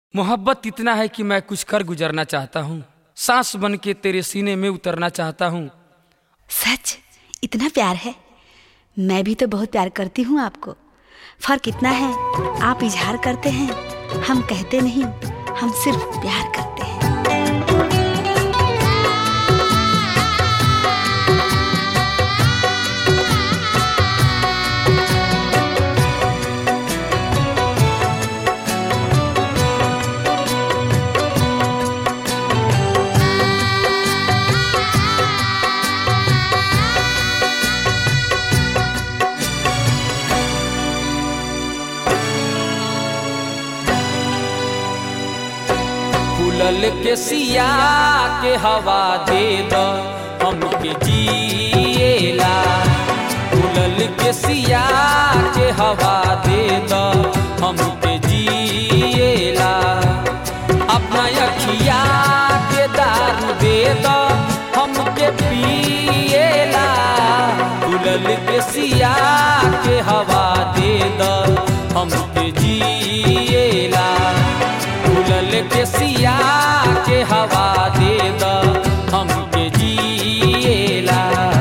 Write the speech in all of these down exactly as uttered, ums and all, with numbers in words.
मोहब्बत इतना है कि मैं कुछ कर गुजरना चाहता हूँ, सांस बन के तेरे सीने में उतरना चाहता हूँ। सच इतना प्यार है? मैं भी तो बहुत प्यार करती हूँ आपको। फर्क इतना है, आप इजहार करते हैं, हम कहते नहीं, हम सिर्फ प्यार करते हैं। फूलल के सिया के हवा दे दो हमके जिएला। फूलल के सिया के हवा दे दो हमके जिएला। अपना अखिया के दारू दे दो हमके पिएला। फूलल के सिया के हवा दे दो हमके जिएला। फूलल के सिया के हवा दे दो हमके जिएला।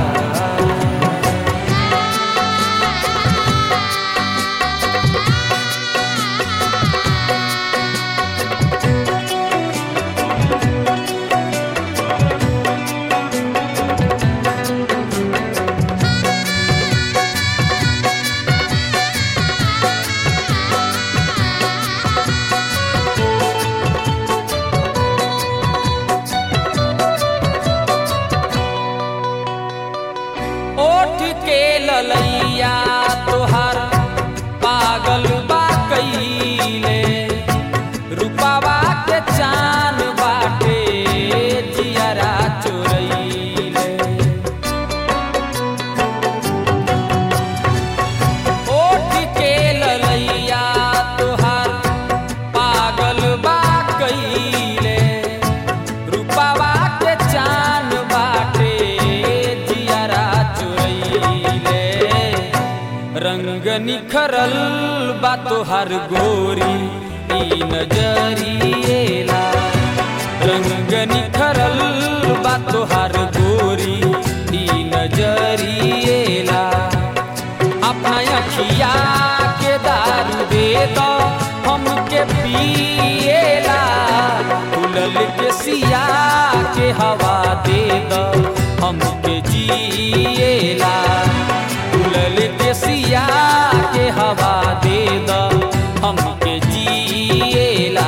ओठ के ललैया तोहार पागल बा कइले। रूपावा के चान बाटे जियरा चोरैले। ओठ के ललैया तोहार पागल बा कइले। रूपावा के चान बाटे रंग निखरल बा तोहार गोरी ई नजरिएला। रंग निखरल बा तोहार गोरी ई नजरिएला। अपना अखिया के दारू दे दो हमके पिएला। फूलल के सिया के हवा दे दो हमके जिएला। फूलल के सिया के हवा दे दो हमके जिएला।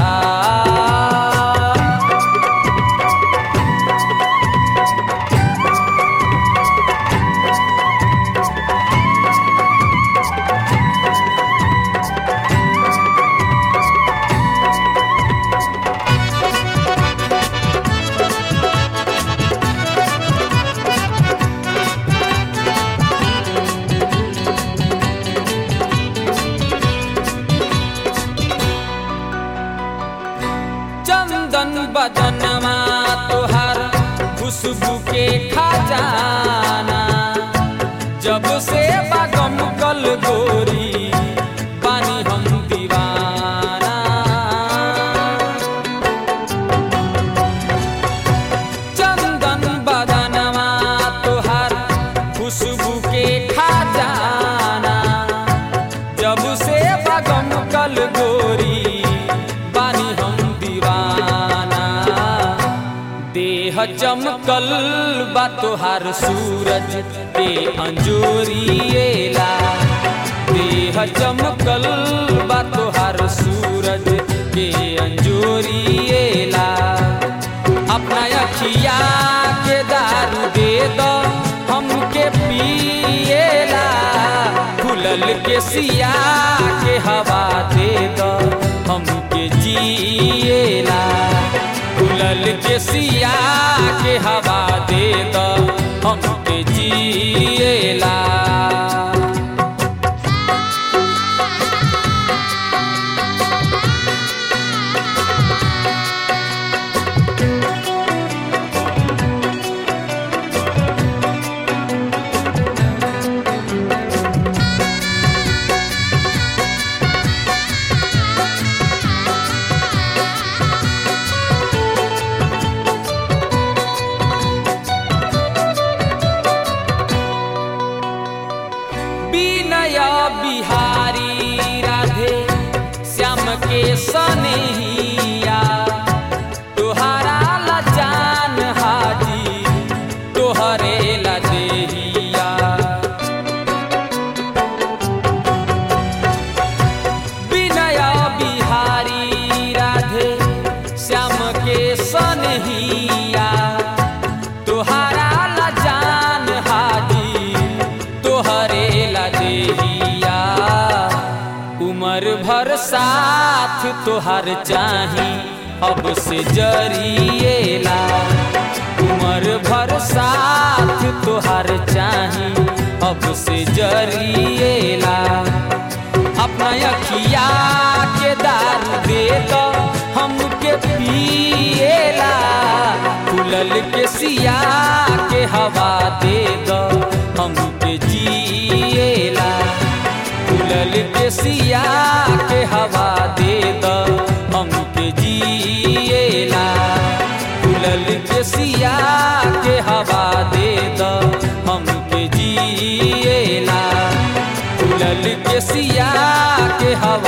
चंदन बदनमा तोहार खुशबू के खजाना। जब से बागम कल गोरी पानी हम दीवाना। चंदन बदनमा तोहार खुशबू के खजाना। जब से बागम कल गोरी पानी हम देह चमकल बा तोहार सूरज के अंजोरिएला। देह चमकल बा तोहार सूरज के अंजोरिएला। अपना अखिया के दारू दे दो हमके पिएला। फूलल के सिया के हवा दे दो हमके जिएला। फूलल के सिया के हवा दे दो हमके जिएला। सनेहिया तोहरा ला जान हाजी तोहरे ला देहिया। विनय बिहारी राधे श्याम के सनेहिया तोहरा ला जान हाजी तोहरे ला देहिया। उमर भर साथ तोहर चाही अब से जरिएला। उमर भर साथ तोहर चाही अब से जरिएला। अपना अखिया के दारू दे दो हमके पिएला। फूलल के सिया के हवा दे दो हमके जिएला। फूलल के सिया के हवा दे दो हमके जिएला। फूलल के सिया के हवा दे दो हमके जिएला। फूलल के सिया के हवा